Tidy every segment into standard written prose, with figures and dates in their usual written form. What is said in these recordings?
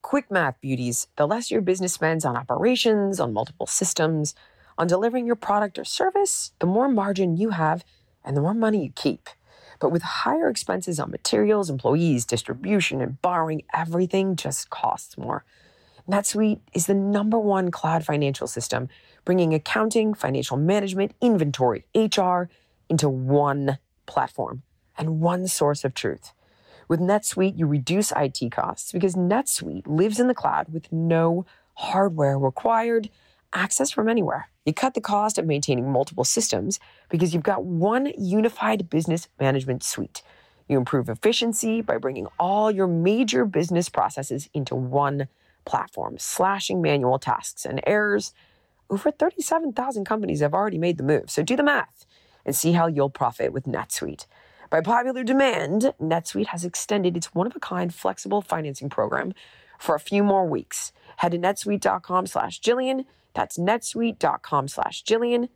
quick math, beauties. The less your business spends on operations, on multiple systems, on delivering your product or service, the more margin you have and the more money you keep. But with higher expenses on materials, employees, distribution, and borrowing, everything just costs more. NetSuite is the #1 cloud financial system, bringing accounting, financial management, inventory, HR into one platform and one source of truth. With NetSuite, you reduce IT costs because NetSuite lives in the cloud with no hardware required, access from anywhere. You cut the cost of maintaining multiple systems because you've got one unified business management suite. You improve efficiency by bringing all your major business processes into one platform, slashing manual tasks and errors. Over 37,000 companies have already made the move, so do the math and see how you'll profit with NetSuite. By popular demand, NetSuite has extended its one-of-a-kind flexible financing program for a few more weeks. Head to netsuite.com/Jillian. That's netsuite.com/Jillian.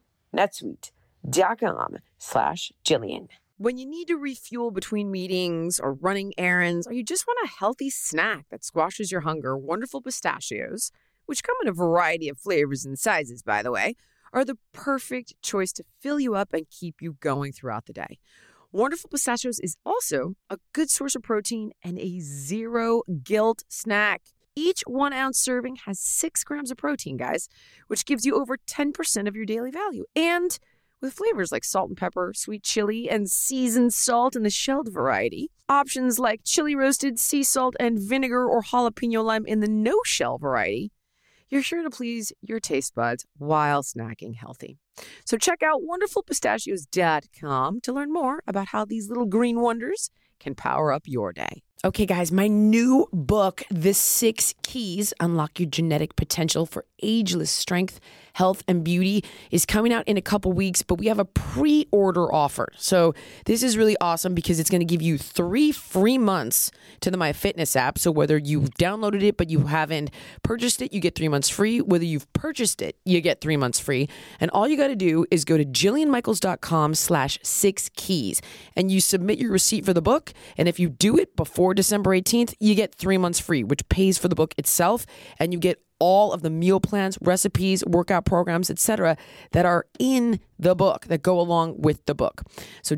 netsuite.com/Jillian. When you need to refuel between meetings or running errands, or you just want a healthy snack that squashes your hunger, Wonderful Pistachios, which come in a variety of flavors and sizes, by the way, are the perfect choice to fill you up and keep you going throughout the day. Wonderful Pistachios is also a good source of protein and a zero-guilt snack. Each 1-ounce serving has 6 grams of protein, guys, which gives you over 10% of your daily value. And with flavors like salt and pepper, sweet chili, and seasoned salt in the shelled variety. Options like chili roasted, sea salt, and vinegar or jalapeno lime in the no-shell variety. You're sure to please your taste buds while snacking healthy. So check out wonderfulpistachios.com to learn more about how these little green wonders can power up your day. Okay, guys, my new book, The 6 Keys, Unlock Your Genetic Potential for Ageless Strength, Health, and Beauty, is coming out in a couple weeks, but we have a pre-order offer. So this is really awesome because it's going to give you 3 free months to the MyFitness app. So whether you've downloaded it but you haven't purchased it, you get 3 months free. Whether you've purchased it, you get 3 months free. And all you got to do is go to jillianmichaels.com/6keys and you submit your receipt for the book. And if you do it before December 18th, you get 3 months free, which pays for the book itself. And you get all of the meal plans, recipes, workout programs, etc. that are in the book that go along with the book. So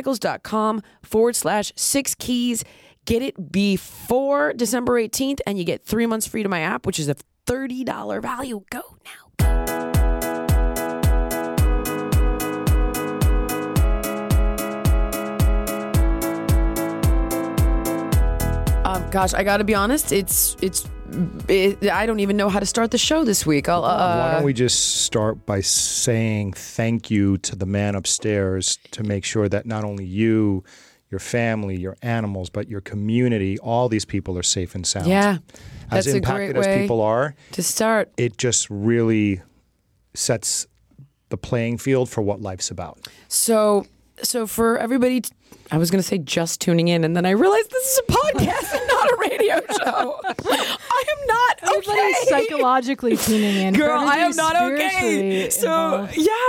jillianmichaels.com/6keys. Get it before December 18th and you get 3 months free to my app, which is a $30 value. Go now. Gosh, I got to be honest. I don't even know how to start the show this week. Why don't we just start by saying thank you to the man upstairs to make sure that not only you, your family, your animals, but your community, all these people are safe and sound. Yeah, as that's impacted a great way as people are to start. It just really sets the playing field for what life's about. So for everybody, I was going to say just tuning in, and then I realized this is a podcast and not a radio show. I am not okay. Everybody's psychologically tuning in. Girl, I am not okay. So,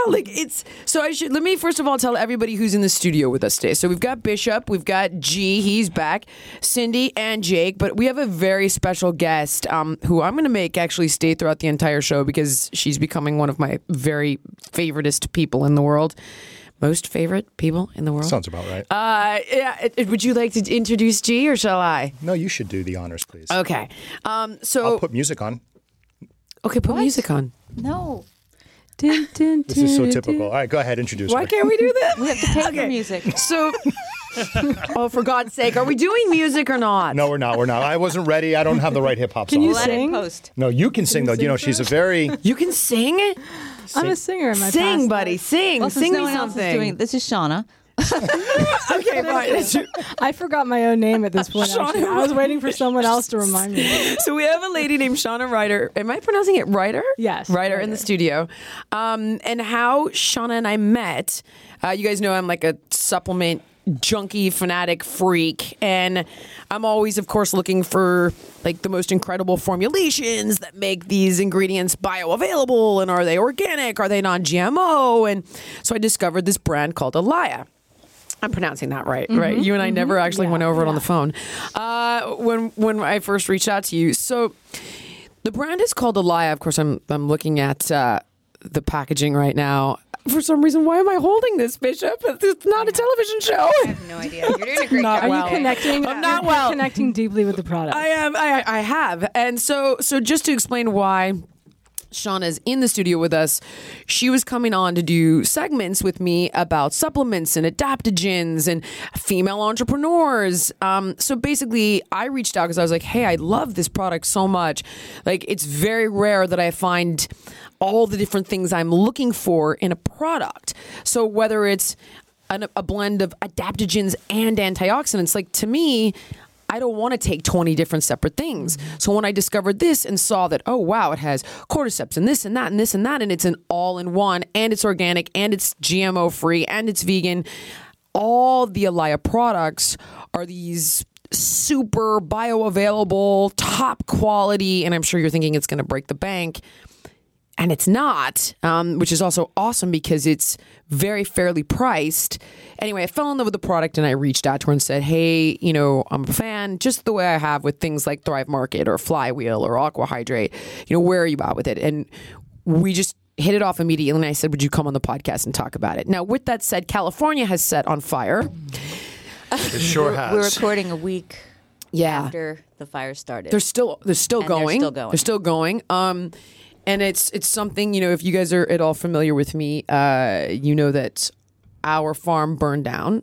let me first of all tell everybody who's in the studio with us today. So we've got Bishop, we've got G, he's back, Cindy, and Jake, but we have a very special guest who I'm going to make actually stay throughout the entire show because she's becoming one of my very favoritist people in the world. Most favorite people in the world? Sounds about right. Would you like to introduce G or shall I? No, you should do the honors, please. Okay. I'll put music on. Okay, put music on. No. Dun, dun, This is so typical. All right, go ahead, introduce Why her. can't we do that? We have to pay for music. So, for God's sake, are we doing music or not? No, we're not. I wasn't ready. I don't have the right hip-hop song. Can you Let it sing? post. No, you can sing, though. You know, she's a very... You can sing? I'm a singer in my Sing, past buddy, life. sing. Well, since Sing no me one else is something. doing, this is Shauna. Okay, fine. I forgot my own name at this point. Shauna Actually. I was waiting for someone else to remind me. So we have a lady named Shauna Ryder. Am I pronouncing it Ryder? Yes. Ryder in the studio. And how Shauna and I met, you guys know I'm like a supplement junkie, fanatic, freak. And I'm always, of course, looking for like the most incredible formulations that make these ingredients bioavailable. And are they organic? Are they non-GMO? And so I discovered this brand called Alaya. I'm pronouncing that right? You and I never actually went over it on the phone. When I first reached out to you, so the brand is called Alaya. Of course, I'm looking at the packaging right now. For some reason, why am I holding this, Bishop? It's not a television show. I have no idea. You're doing a great job. Are you connecting? I'm not you're well. connecting deeply with the product. I am. I have. And so just to explain why Shauna's in the studio with us, she was coming on to do segments with me about supplements and adaptogens and female entrepreneurs. So basically, I reached out because I was like, hey, I love this product so much. Like, it's very rare that I find all the different things I'm looking for in a product. So whether it's a blend of adaptogens and antioxidants, like, to me, I don't want to take 20 different separate things. So when I discovered this and saw that, oh, wow, it has cordyceps and this and that and this and that, and it's an all-in-one, and it's organic, and it's GMO-free, and it's vegan, all the Alaya products are these super bioavailable, top quality, and I'm sure you're thinking it's going to break the bank. And it's not, which is also awesome because it's very fairly priced. Anyway, I fell in love with the product and I reached out to her and said, hey, I'm a fan, just the way I have with things like Thrive Market or Flywheel or Aqua Hydrate. Where are you at with it? And we just hit it off immediately. And I said, would you come on the podcast and talk about it? Now, with that said, California has set on fire. It sure has. We're recording a week Yeah. after the fire started. They're still going. They're still going. They're still going. And it's something, if you guys are at all familiar with me, you know that our farm burned down.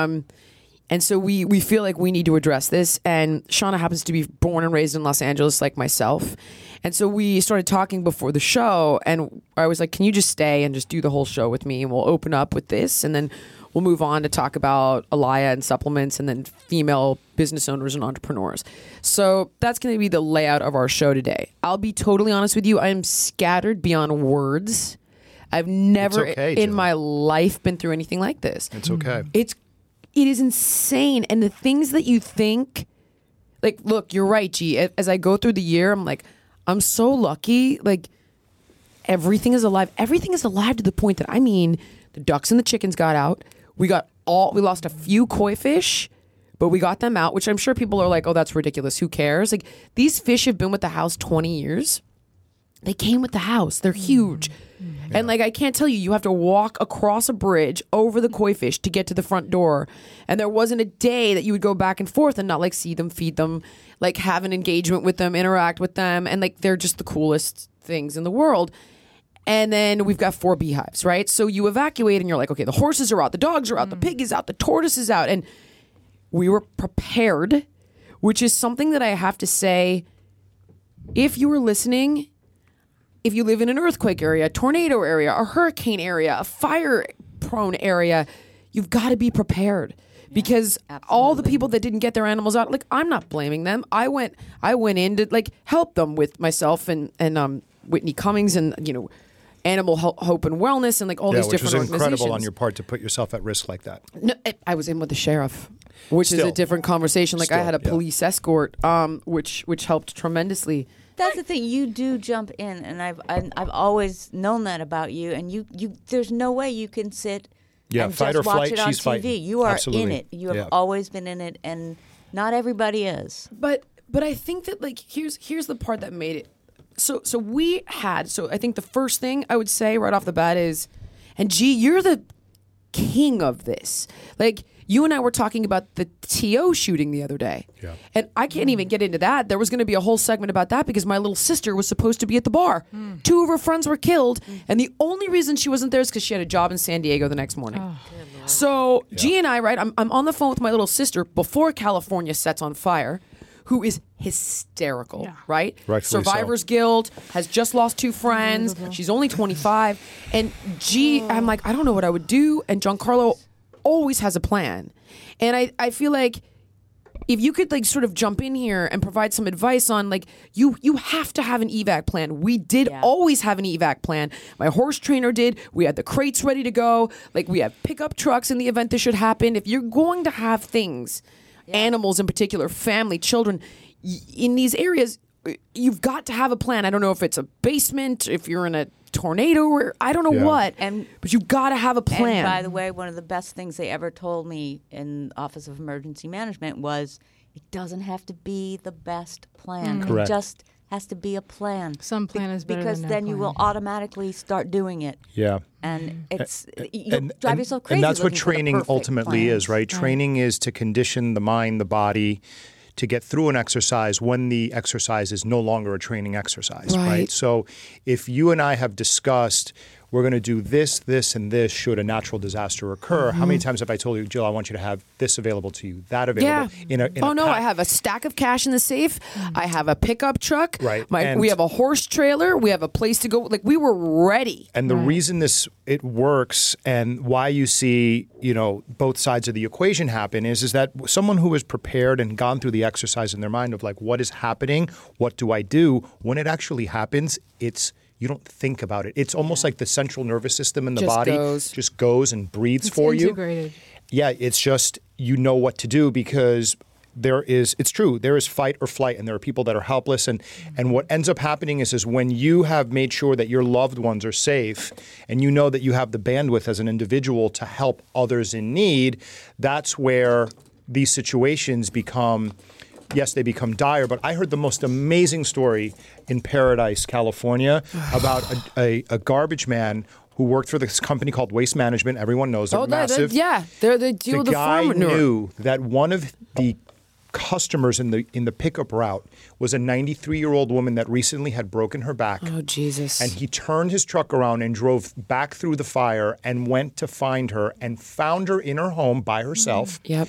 And so we feel like we need to address this. And Shauna happens to be born and raised in Los Angeles like myself. And so we started talking before the show. And I was like, can you just stay and just do the whole show with me? And we'll open up with this. And then we'll move on to talk about Alaya and supplements and then female business owners and entrepreneurs. So that's going to be the layout of our show today. I'll be totally honest with you. I am scattered beyond words. I've never in my life been through anything like this. It's okay. It is insane. And the things that you think, like, look, you're right, G. As I go through the year, I'm like, I'm so lucky. Like, everything is alive. Everything is alive to the point that, the ducks and the chickens got out. We lost a few koi fish, but we got them out, which I'm sure people are like, oh, that's ridiculous. Who cares? Like, these fish have been with the house 20 years. They came with the house. They're huge. Yeah. And I can't tell you, you have to walk across a bridge over the koi fish to get to the front door. And there wasn't a day that you would go back and forth and not see them, feed them, have an engagement with them, interact with them. And they're just the coolest things in the world. And then we've got 4 beehives, right? So you evacuate and you're like, okay, the horses are out, the dogs are out, the pig is out, the tortoise is out. And we were prepared, which is something that I have to say, if you were listening, if you live in an earthquake area, a tornado area, a hurricane area, a fire-prone area, you've got to be prepared. Because all the people that didn't get their animals out, I'm not blaming them. I went in to help them with myself and Whitney Cummings and Animal Hope and Wellness and all these different organizations. Which was incredible on your part to put yourself at risk like that. No, I was in with the sheriff, which is a different conversation. I had a police escort, which helped tremendously. That's the thing. You do jump in, and I've always known that about you. And you there's no way you can sit and fight just or watch flight, it on she's TV. fighting. You are Absolutely. in it. You have always been in it, and not everybody is. But I think that here's the part that made it. So I think the first thing I would say right off the bat is, and G, you're the king of this. You and I were talking about the TO shooting the other day. Yeah. And I can't even get into that. There was going to be a whole segment about that because my little sister was supposed to be at the bar. 2 of her friends were killed. And the only reason she wasn't there is because she had a job in San Diego the next morning. Oh. So G and I, right, I'm on the phone with my little sister before California sets on fire, who is hysterical, right? Survivors Guild, has just lost 2 friends. She's only 25. And I'm like, I don't know what I would do. And Giancarlo always has a plan. And I feel like if you could sort of jump in here and provide some advice on you have to have an evac plan. We did always have an evac plan. My horse trainer did. We had the crates ready to go. We have pickup trucks in the event this should happen. If you're going to have things, animals in particular, family, children, in these areas, you've got to have a plan. I don't know if it's a basement, if you're in a tornado, or I don't know what, but you've got to have a plan. And by the way, one of the best things they ever told me in Office of Emergency Management was it doesn't have to be the best plan. Correct. It just has to be a plan. Some plan is better because than no then you plan. will automatically start doing it. Yeah. And it's you'll drive yourself crazy. And that's what looking for the training perfect ultimately plan. is, right? Training is to condition the mind, the body, to get through an exercise when the exercise is no longer a training exercise, right? So if you and I have discussed we're going to do this, this, and this should a natural disaster occur, how many times have I told you, Jill, I want you to have this available to you, that available? I have a stack of cash in the safe. I have a pickup truck. Right. We have a horse trailer. We have a place to go. Like, we were ready. And the reason it works and why you see, both sides of the equation happen is that someone who is prepared and gone through the exercise in their mind of like, what is happening? What do I do? When it actually happens, you don't think about it. It's almost like the central nervous system in the body just goes and breathes for you. Integrated. Yeah, it's just you know what to do because it's true. There is fight or flight, and there are people that are helpless. And what ends up happening is when you have made sure that your loved ones are safe, and you know that you have the bandwidth as an individual to help others in need, that's where these situations become. Yes, they become dire, but I heard the most amazing story in Paradise, California, about a garbage man who worked for this company called Waste Management. Everyone knows they're massive. They deal with the guy farm manure. knew that one of the customers in the pickup route was a 93-year-old woman that recently had broken her back. Oh, Jesus. And he turned his truck around and drove back through the fire and went to find her and found her in her home by herself. Yep.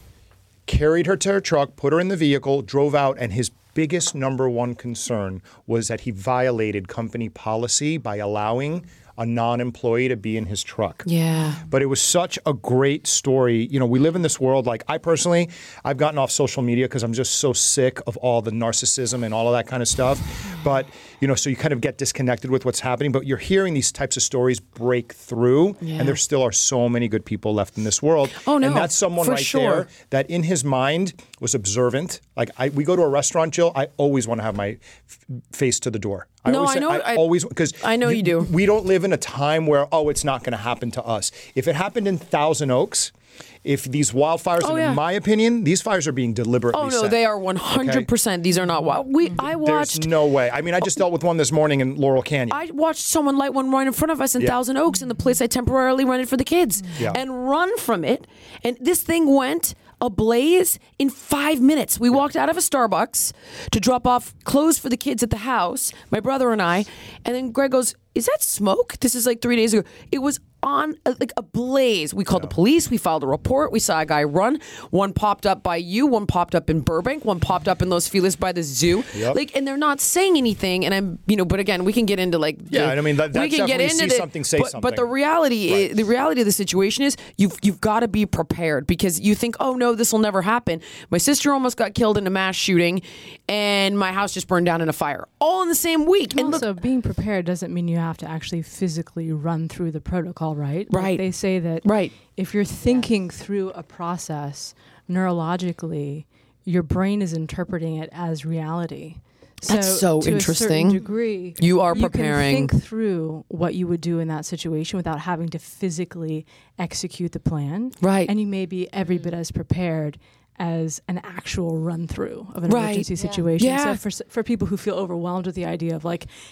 Carried her to her truck, put her in the vehicle, drove out, and his biggest number one concern was that he violated company policy by allowing a non-employee to be in his truck. Yeah. But it was such a great story. We live in this world, like I personally, I've gotten off social media because I'm just so sick of all the narcissism and all of that kind of stuff. But, so you kind of get disconnected with what's happening, but you're hearing these types of stories break through, and there still are so many good people left in this world. Oh, no, and that's someone for right sure. there that in his mind was observant. Like we go to a restaurant, Jill, I always want to have my face to the door. I always because I know you do. We don't live in a time where it's not going to happen to us. If it happened in Thousand Oaks, if these wildfires, in my opinion, these fires are being deliberately set. They are 100%. Okay? These are not wild. I watched. There's no way. I mean, I just dealt with one this morning in Laurel Canyon. I watched someone light one right in front of us in Thousand Oaks in the place I temporarily rented for the kids and run from it. And this thing went ablaze in 5 minutes. We walked out of a Starbucks to drop off clothes for the kids at the house, my brother and I, and then Greg goes, "Is that smoke?" This is like 3 days ago. It was on a blaze. We called the police. We filed a report. We saw a guy run. One popped up by you. One popped up in Burbank. One popped up in Los Feliz by the zoo. Yep. And they're not saying anything. And I'm, but again, we can get into we can get into something, say something. But the reality, the reality of the situation is, you've got to be prepared because you think, oh no, this will never happen. My sister almost got killed in a mass shooting, and my house just burned down in a fire, all in the same week. And also, being prepared doesn't mean you have to actually physically run through the protocol. Right. Right. They say that if you're thinking through a process neurologically, your brain is interpreting it as reality. That's so to interesting. A certain degree, you are preparing. You can think through what you would do in that situation without having to physically execute the plan. Right. And you may be every bit as prepared as an actual run through of an emergency situation. Yeah. So for people who feel overwhelmed with the idea of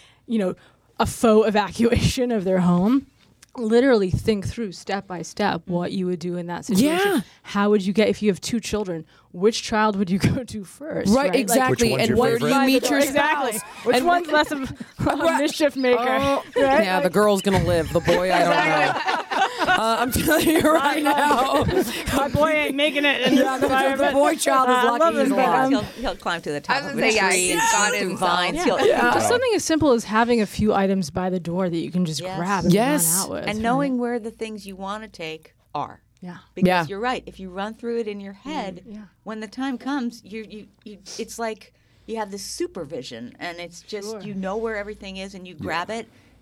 a faux evacuation of their home, literally think through step by step what you would do in that situation. Yeah. How would you get, if you have two children, which child would you go to first? Right, exactly. Which one's and your where do you favorite? meet your Exactly. spouse? Which and one's less of a mischief maker? Oh, right? yeah, the girl's going to live. The boy, I don't know. I'm telling you right now. My boy ain't making it in this the boy child is lucky he's alive. He'll climb to the top of a say, tree and got through himself. vines. Just something as simple as having a few items by the door that you can just grab and run out with. And knowing where the things you want to take are. Yeah. Because you're right. If you run through it in your head, when the time comes, you it's like you have this supervision, and it's just you know where everything is, and you grab it,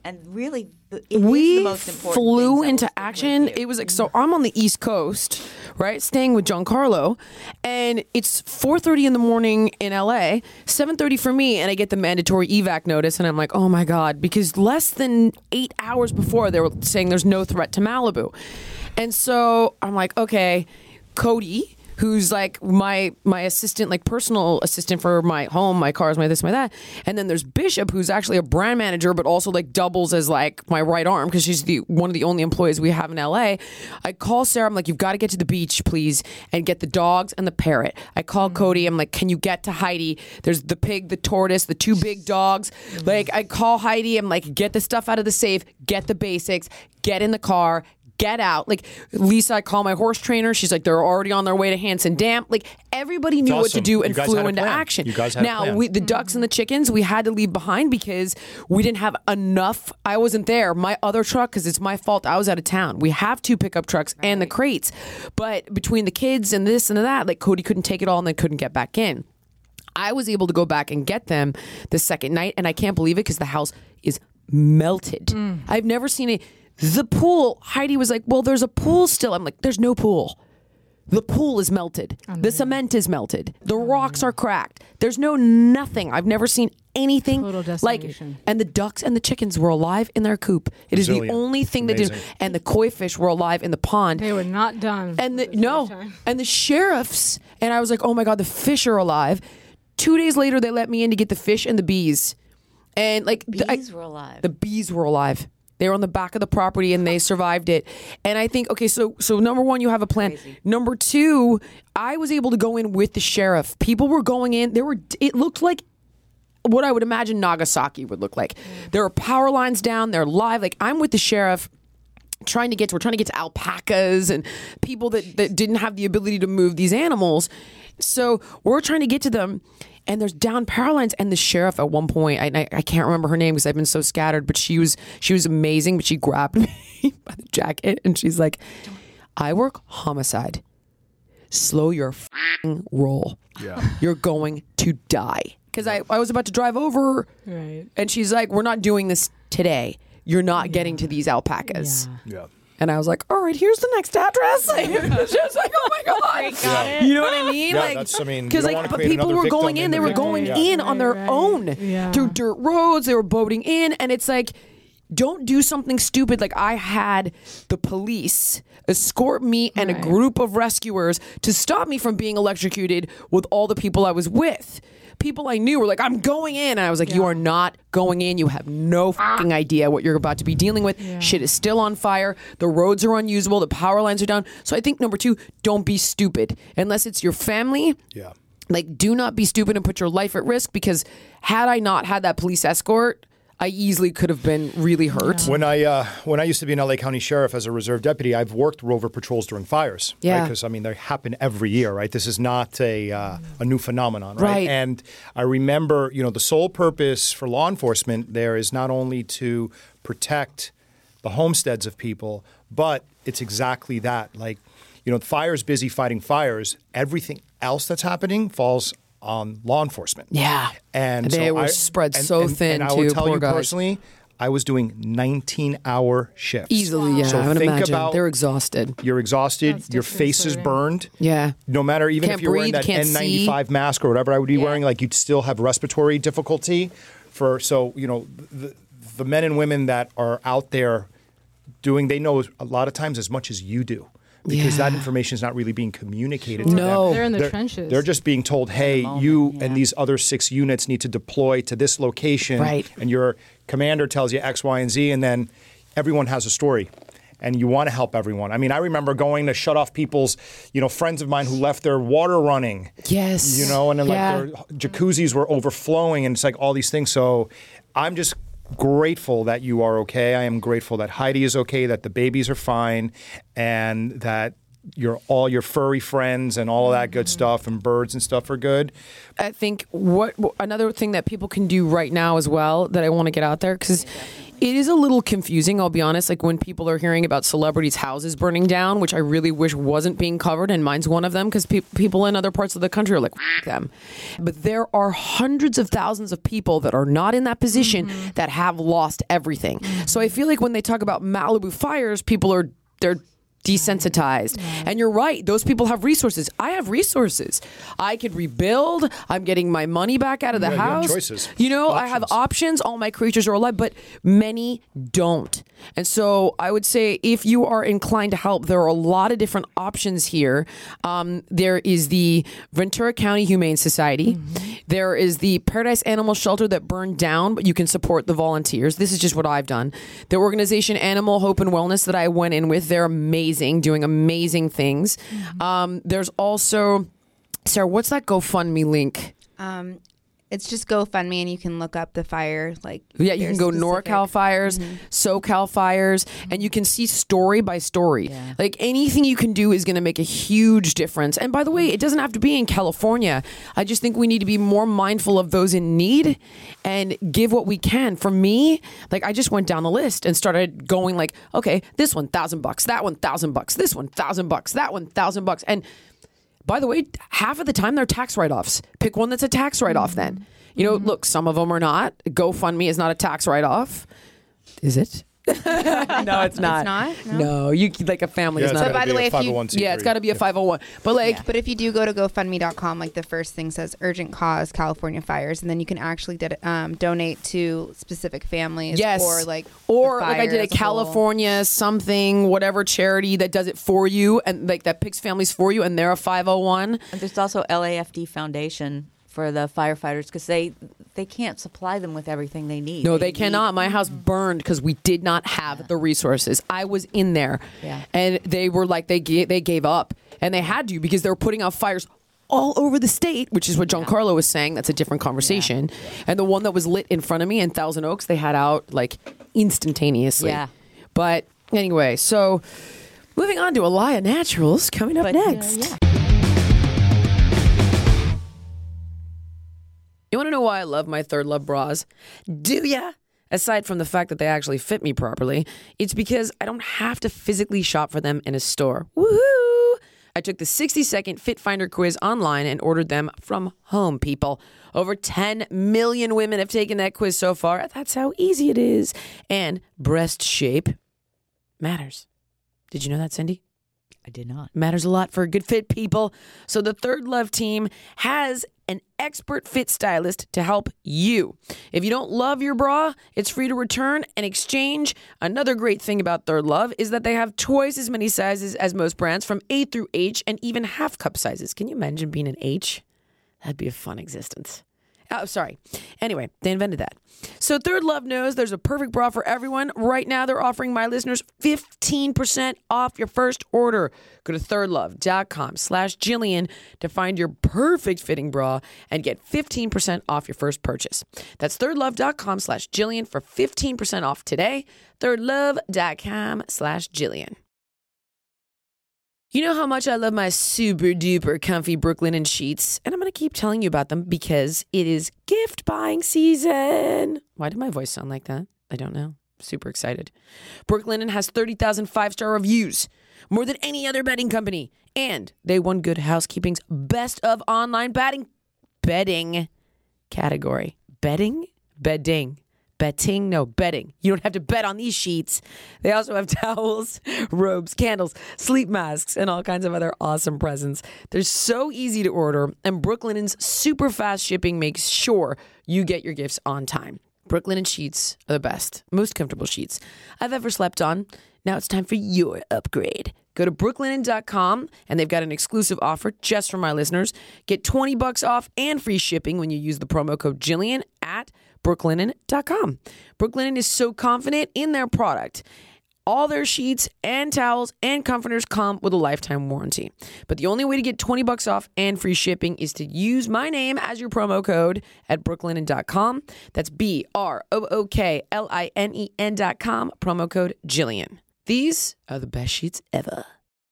and really, it is We the most important flew things into that will stick action. with you. It was like, so I'm on the East Coast, right, staying with Giancarlo, and it's 4:30 in the morning in LA, 7:30 for me, and I get the mandatory evac notice, and I'm like, oh my God, because less than 8 hours before they were saying there's no threat to Malibu. And so I'm like, okay, Cody, who's like my assistant, like personal assistant for my home, my cars, my this, my that. And then there's Bishop, who's actually a brand manager, but also like doubles as like my right arm because she's one of the only employees we have in LA. I call Sarah, I'm like, you've got to get to the beach, please, and get the dogs and the parrot. I call Cody, I'm like, can you get to Heidi? There's the pig, the tortoise, the 2 big dogs. Like, I call Heidi, I'm like, get the stuff out of the safe, get the basics, get in the car, get out. Like, Lisa, I call my horse trainer. She's like, they're already on their way to Hanson Dam. Like, everybody knew what to awesome. do and You guys flew had a into plan. action. You guys had a now, plan. the ducks and the chickens, we had to leave behind because we didn't have enough. I wasn't there. My other truck, because it's my fault, I was out of town. We have 2 pickup trucks and the crates. But between the kids and this and that, like, Cody couldn't take it all and then couldn't get back in. I was able to go back and get them the second night, and I can't believe it because the house is melted. I've never seen it. The pool, Heidi was like, well, there's a pool still. I'm like, there's no pool. The pool is melted. The cement is melted. The rocks are cracked. There's nothing. I've never seen anything Total like. decimation. And the ducks and the chickens were alive in their coop. It is the Resilient. only thing they did. Amazing. And the koi fish were alive in the pond. They were not done. And with the, this no, time. and the sheriffs, and I was like, oh my God, the fish are alive. 2 days later, they let me in to get the fish and the bees. And like Bees were alive. the bees were alive. They were on the back of the property and they survived it. And I think, okay, so number one, you have a plan. Crazy. Number two, I was able to go in with the sheriff. People were going in. It looked like what I would imagine Nagasaki would look like. There are power lines down. They're live. Like, I'm with the sheriff. We're trying to get to alpacas and people that didn't have the ability to move these animals. So we're trying to get to them, and there's down power lines. And the sheriff at one point, I can't remember her name because I've been so scattered, but she was amazing. But she grabbed me by the jacket and she's like, "I work homicide. Slow your f***ing roll. Yeah. You're going to die." Because I was about to drive over, Right. and she's like, "We're not doing this today. You're not getting to these alpacas." Yeah. Yeah. And I was like, all right, here's the next address. She was like, oh my God. You know what I mean? Yeah, like, that's, I mean, you because don't like, wanna but create people another were going victim in. They in were the going victim. in on their Right. own Yeah. through dirt roads. They were boating in. And it's like, don't do something stupid. Like, I had the police escort me and a Right. group of rescuers to stop me from being electrocuted with all the people I was with. People I knew were like, I'm going in. And I was like, you are not going in. You have no fucking idea what you're about to be dealing with. Yeah. Shit is still on fire. The roads are unusable. The power lines are down. So I think number two, don't be stupid. Unless it's your family. Yeah. Like, do not be stupid and put your life at risk, because had I not had that police escort, I easily could have been really hurt. When I used to be an LA County Sheriff as a reserve deputy, I've worked rover patrols during fires. Yeah. Because I mean, they happen every year, right? This is not a new phenomenon, right? Right. And I remember, the sole purpose for law enforcement there is not only to protect the homesteads of people, but it's exactly that. Like, the fire's busy fighting fires. Everything else that's happening falls on law enforcement. Yeah. And they so were spread so thin, and I will too, tell poor you guys. personally, I was doing 19-hour shifts. Easily, yeah. So I would think imagine. about They're exhausted. You're exhausted. That's Your face is disconcerting. burned. Yeah. No matter, even Can't if you're wearing breathe, that can't see. N95 mask or whatever I would be wearing, like, you'd still have respiratory difficulty. The men and women that are out there they know a lot of times as much as you do. Because that Yeah. information is not really being communicated to No. them. They're in the trenches. They're just being told, hey, moment, you yeah. and these other 6 units need to deploy to this location. Right. And your commander tells you X, Y, and Z, and then everyone has a story. And you want to help everyone. I mean, I remember going to shut off people's, friends of mine who left their water running. Yes. And then Yeah. like their jacuzzis were overflowing, and it's like all these things. So I'm just grateful that you are okay. I am grateful that Heidi is okay, that the babies are fine, and that all your furry friends and all of that good stuff and birds and stuff are good. I think what another thing that people can do right now as well that I want to get out there, because It is a little confusing, I'll be honest, like when people are hearing about celebrities' houses burning down, which I really wish wasn't being covered, and mine's one of them, because people in other parts of the country are like, F them. But there are hundreds of thousands of people that are not in that position that have lost everything. So I feel like when they talk about Malibu fires, they're desensitized. And you're right. Those people have resources. I have resources. I could rebuild. I'm getting my money back out of the house. You have choices. I have options. All my creatures are alive, but many don't. And so I would say if you are inclined to help, there are a lot of different options here. There is the Ventura County Humane Society. There is the Paradise Animal Shelter that burned down, but you can support the volunteers. This is just what I've done. The organization Animal Hope and Wellness that I went in with, they're amazing, doing amazing things. There's also, Sarah, what's that GoFundMe link? It's just GoFundMe, and you can look up the fire. You can go NorCal Fires, SoCal Fires, and you can see story by story. Yeah. Like anything you can do is going to make a huge difference. And by the way, it doesn't have to be in California. I just think we need to be more mindful of those in need and give what we can. For me, I just went down the list and started going okay, this one $1,000, that one $1,000, this one $1,000, that one $1,000, and by the way, half of the time they're tax write-offs. Pick one that's a tax write-off then. Look, some of them are not. GoFundMe is not a tax write-off. Is it? No, it's not. It's not? No, you a family is not. So by the way, it's got to be a 501. But but if you do go to GoFundMe.com, the first thing says urgent cause California fires, and then you can actually donate to specific families. Yes. Or I did a California something, whatever charity that does it for you and that picks families for you, and they're a 501. And there's also LAFD Foundation for the firefighters, because they can't supply them with everything they need. No, they cannot. My house burned because we did not have the resources. I was in there, and they were they gave up, and they had to because they were putting out fires all over the state, which is what Giancarlo was saying. That's a different conversation. Yeah. And the one that was lit in front of me in Thousand Oaks, they had out instantaneously. Yeah. But anyway, so moving on to Alaya Naturals coming up next. You want to know why I love my Third Love bras? Do ya? Aside from the fact that they actually fit me properly, it's because I don't have to physically shop for them in a store. Woohoo! I took the 60-second Fit Finder quiz online and ordered them from home, people. Over 10 million women have taken that quiz so far. That's how easy it is. And breast shape matters. Did you know that, Cindy? I did not. Matters a lot for a good fit, people. So the Third Love team has an expert fit stylist to help you. If you don't love your bra, it's free to return and exchange. Another great thing about Third Love is that they have twice as many sizes as most brands, from A through H, and even half cup sizes. Can you imagine being an H? That'd be a fun existence. Oh, sorry. Anyway, they invented that. So Third Love knows there's a perfect bra for everyone. Right now, they're offering my listeners 15% off your first order. Go to thirdlove.com/Jillian to find your perfect fitting bra and get 15% off your first purchase. That's thirdlove.com/Jillian for 15% off today. thirdlove.com/Jillian. You know how much I love my super duper comfy Brooklinen sheets, and I'm going to keep telling you about them because it is gift buying season. Why did my voice sound like that? I don't know. Super excited. Brooklinen has 30,000 5-star reviews, more than any other bedding company, and they won Good Housekeeping's Best of Online Bedding category. Bedding? Betting? No, bedding. You don't have to bet on these sheets. They also have towels, robes, candles, sleep masks, and all kinds of other awesome presents. They're so easy to order, and Brooklinen's super fast shipping makes sure you get your gifts on time. Brooklinen sheets are the best, most comfortable sheets I've ever slept on. Now it's time for your upgrade. Go to brooklinen.com, and they've got an exclusive offer just for my listeners. Get $20 off and free shipping when you use the promo code Jillian at brooklinen.com. Brooklinen is so confident in their product. All their sheets and towels and comforters come with a lifetime warranty. But the only way to get $20 off and free shipping is to use my name as your promo code at brooklinen.com. That's BROOKLINEN.com, promo code Jillian. These are the best sheets ever.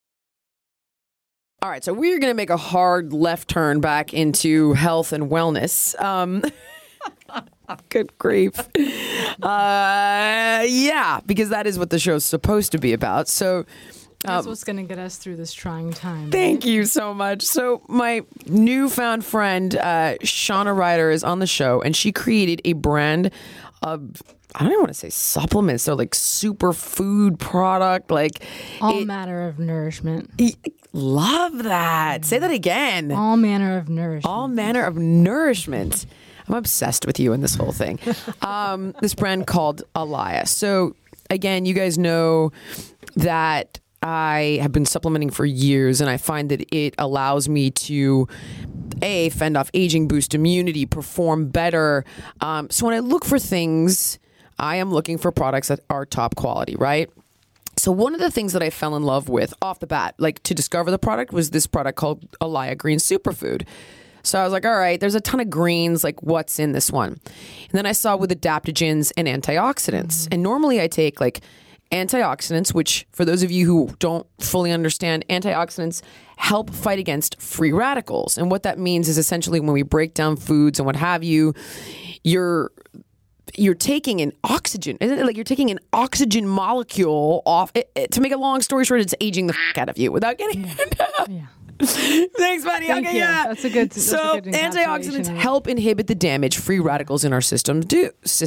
All right, so we're going to make a hard left turn back into health and wellness. Good grief. Yeah, because that is what the show's supposed to be about. So That's what's going to get us through this trying time. thank you so much. So my newfound friend, Shauna Ryder, is on the show, and she created a brand of, I don't even want to say supplements. They're like super food product. Like All manner of nourishment. Love that. Say that again. All manner of nourishment. All manner of nourishment. I'm obsessed with you and this whole thing. This brand called Alaya. So again, you guys know that I have been supplementing for years, and I find that it allows me to fend off aging, boost immunity, perform better. So when I look for things, I am looking for products that are top quality, right? So one of the things that I fell in love with off the bat, like to discover the product, was this product called Alaya Green Superfood. So I was like, all right, there's a ton of greens, like what's in this one? And then I saw with adaptogens and antioxidants. And normally I take like antioxidants, which for those of you who don't fully understand, antioxidants help fight against free radicals. And what that means is essentially when we break down foods and what have you, you're taking an oxygen, isn't it? Like you're taking an oxygen molecule off. To make a long story short, it's aging the out of you without getting Yeah. Thanks, buddy. Thank Okay, you. yeah. That's a good antioxidants encapsulation. help inhibit the damage free radicals in our systems do.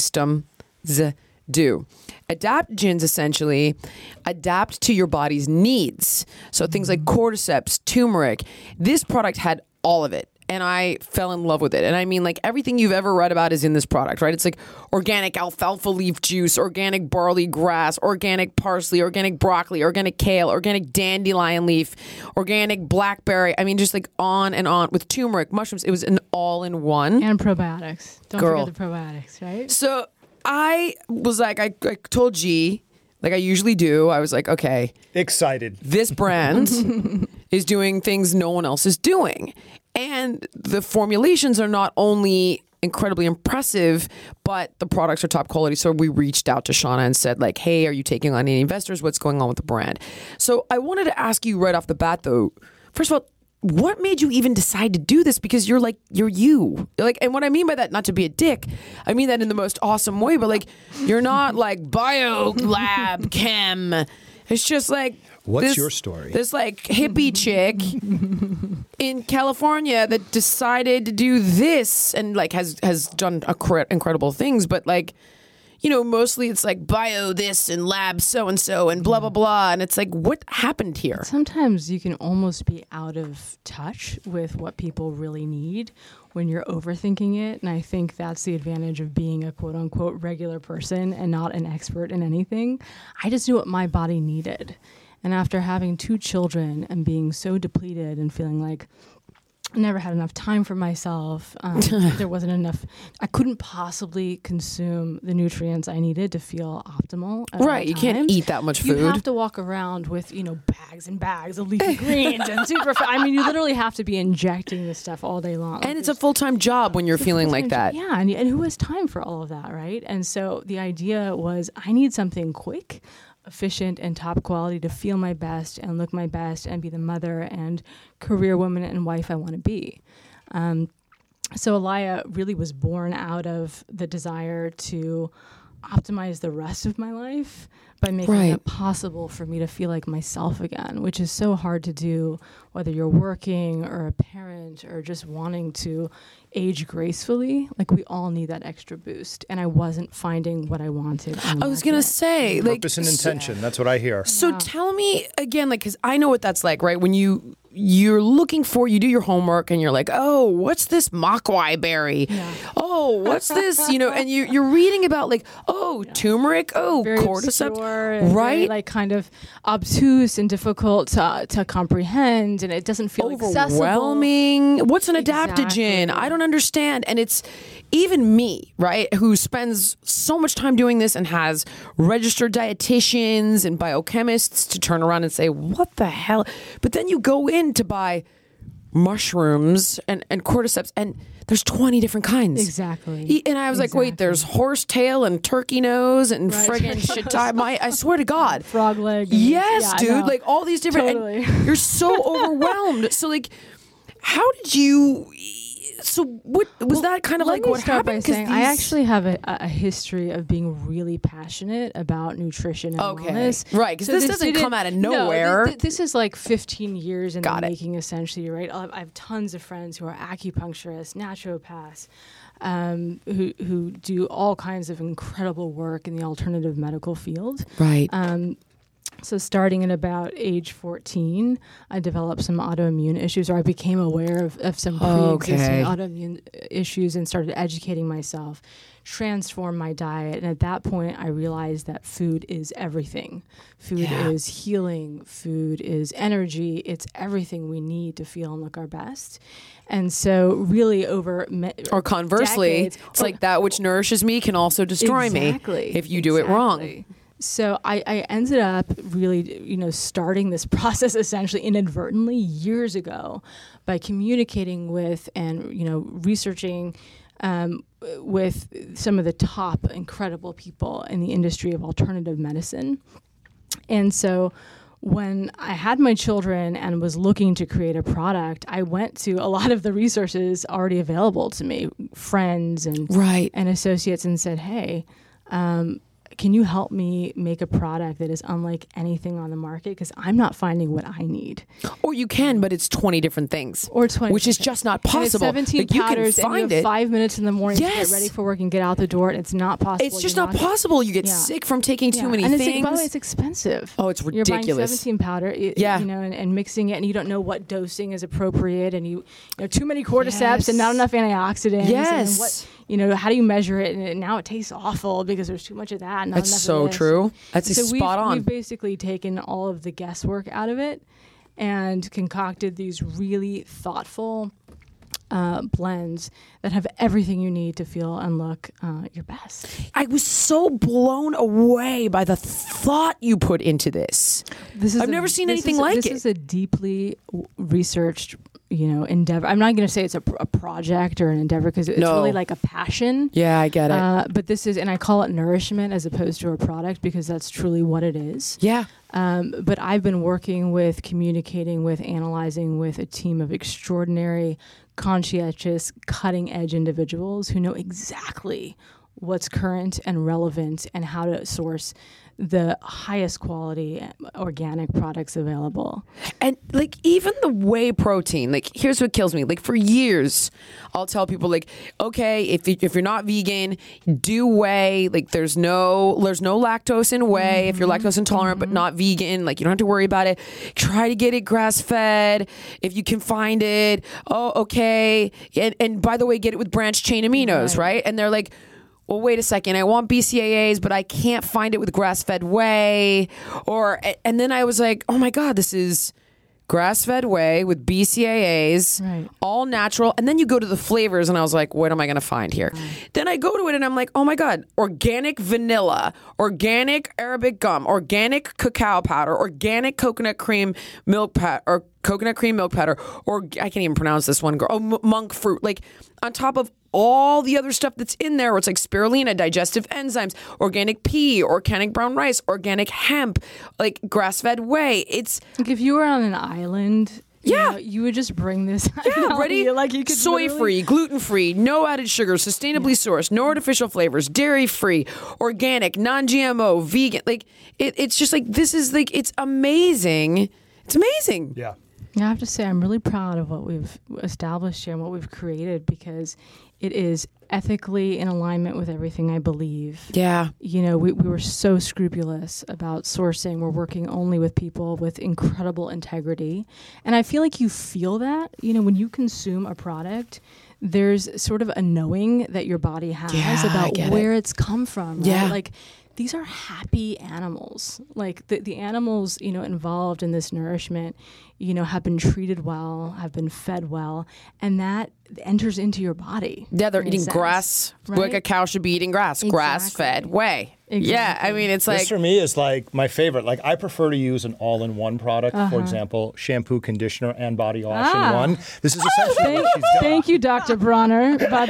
Adaptogens essentially adapt to your body's needs. So things like cordyceps, turmeric. This product had all of it. And I fell in love with it. And I mean, like everything you've ever read about is in this product, right? It's like organic alfalfa leaf juice, organic barley grass, organic parsley, organic broccoli, organic kale, organic dandelion leaf, organic blackberry. I mean, just like on and on with turmeric, mushrooms. It was an all-in-one. And probiotics. Don't Girl. forget the probiotics, right? So I was like, I told G, like I usually do, I was like, okay, Excited. this brand is doing things no one else is doing. And the formulations are not only incredibly impressive, but the products are top quality. So we reached out to Shauna and said like, hey, are you taking on any investors? What's going on with the brand? So I wanted to ask you right off the bat though, first of all, what made you even decide to do this? Because you're you. Like, and what I mean by that, not to be a dick, I mean that in the most awesome way, but like, you're not like bio lab chem. It's just like, What's your story? This like hippie chick in California that decided to do this and like has done incredible things, but like, you know, mostly it's like bio this and lab so and so and blah blah blah, and it's like, what happened here? Sometimes you can almost be out of touch with what people really need when you're overthinking it. And I think that's the advantage of being a quote unquote regular person and not an expert in anything. I just knew what my body needed. And after having 2 children and being so depleted and feeling like I never had enough time for myself, there wasn't enough, I couldn't possibly consume the nutrients I needed to feel optimal. At Right, all you can't times. eat that much You food. have to walk around with, bags and bags of leafy greens and I mean, you literally have to be injecting this stuff all day long. And it's a full-time job when you're feeling like that. Yeah, and who has time for all of that, right? And so the idea was I need something quick, efficient, and top quality to feel my best and look my best and be the mother and career woman and wife I want to be. So Alaya really was born out of the desire to optimize the rest of my life by making it possible for me to feel like myself again, which is so hard to do, whether you're working or a parent or just wanting to age gracefully. Like we all need that extra boost. And I wasn't finding what I wanted. I was going to say, like, Purpose and intention. That's what I hear. so tell me again, like, because I know what that's like, right? When you're looking for, you do your homework and you're like, oh, what's this makwai berry? Yeah. Oh, what's this? And you're reading about like, oh, turmeric, oh, very cordyceps, obscure and right? very, like kind of obtuse and difficult to comprehend, and it doesn't feel overwhelming. accessible. What's an Exactly. adaptogen? I don't understand. And it's even me, right, who spends so much time doing this and has registered dietitians and biochemists to turn around and say, what the hell? But then you go in to buy mushrooms and cordyceps, and there's 20 different kinds. Exactly. And I was like, wait, there's horsetail and turkey nose and friggin' shiitake. I swear to God. Frog leg. Yes, Yeah, dude. no. Like all these different. Totally. And you're so overwhelmed. So like, how did you So what was that kind of Let like me what start happened? by saying I actually have a history of being really passionate about nutrition and wellness. Right, because this doesn't come out of nowhere. No, this is like 15 years in Got the it. making, essentially, right? I have tons of friends who are acupuncturists, naturopaths, who do all kinds of incredible work in the alternative medical field. Right. So starting at about age 14, I developed some autoimmune issues, or I became aware of some pre-existing autoimmune issues and started educating myself, transformed my diet. And at that point, I realized that food is everything. Food is healing. Food is energy. It's everything we need to feel and look our best. And so really over or conversely, decades, it's like that which nourishes me can also destroy me if you do it wrong. So I ended up really, starting this process essentially inadvertently years ago by communicating with and, researching with some of the top incredible people in the industry of alternative medicine. And so when I had my children and was looking to create a product, I went to a lot of the resources already available to me, friends and associates, and said, hey, can you help me make a product that is unlike anything on the market? Because I'm not finding what I need. Or you can, but it's 20 different things. Or 20 which is just not possible. And it's 17 powders, you can find and you have 5 minutes in the morning to Yes. get ready for work and get out the door, and it's not possible. It's just not possible. You get sick from taking too many and things. By the way, it's expensive. Oh, it's ridiculous. You're buying 17 powder, and mixing it, and you don't know what dosing is appropriate, and you know too many cordyceps and not enough antioxidants. Yes. And what, how do you measure it? And now it tastes awful because there's too much of that. Not That's enough so of this. true. That's spot on. We've basically taken all of the guesswork out of it and concocted these really thoughtful blends that have everything you need to feel and look your best. I was so blown away by the thought you put into this. I've never seen anything like it. This is a deeply researched endeavor. I'm not going to say it's a project or an endeavor because it's really like a passion. Yeah, I get it. But this is, and I call it nourishment as opposed to a product because that's truly what it is. Yeah. But I've been working with, communicating with, analyzing with a team of extraordinary, conscientious, cutting edge individuals who know exactly what's current and relevant and how to source the highest quality organic products available. And like even the whey protein, like here's what kills me. Like for years, I'll tell people like, okay, if you're not vegan, do whey. Like there's no lactose in whey. If you're lactose intolerant but not vegan, like you don't have to worry about it. Try to get it grass fed if you can find it. Oh, okay. And by the way, get it with branched chain aminos, right? And they're like, well, wait a second, I want BCAAs, but I can't find it with grass-fed whey. And then I was like, oh my God, this is grass-fed whey with BCAAs, all natural. And then you go to the flavors, and I was like, what am I going to find here? Then I go to it, and I'm like, oh my God, organic vanilla, organic Arabic gum, organic cacao powder, organic coconut cream milk powder, or coconut cream milk powder, or I can't even pronounce this one, monk fruit. Like on top of all the other stuff that's in there, where it's like spirulina, digestive enzymes, organic pea, organic brown rice, organic hemp, like grass-fed whey. It's like if you were on an island, you would just bring this. Ready? Like you could soy-free, gluten-free, no added sugar, sustainably sourced, no artificial flavors, dairy-free, organic, non-GMO, vegan. Like it's just like this is like it's amazing. It's amazing. Yeah. I have to say, I'm really proud of what we've established here and what we've created because it is ethically in alignment with everything I believe. Yeah. We were so scrupulous about sourcing. We're working only with people with incredible integrity. And I feel like you feel that, when you consume a product, there's sort of a knowing that your body has about where it's come from. Right? Yeah. Like, these are happy animals. Like the animals, involved in this nourishment, have been treated well, have been fed well, and that enters into your body. Yeah, they're eating grass, right? Like a cow should be eating grass, grass-fed whey. Exactly. Yeah, I mean, it's like... This for me is like my favorite. Like I prefer to use an all-in-one product. For example, shampoo, conditioner, and body wash in one. This is essentially what she's done. Thank you, Dr. Bronner, by the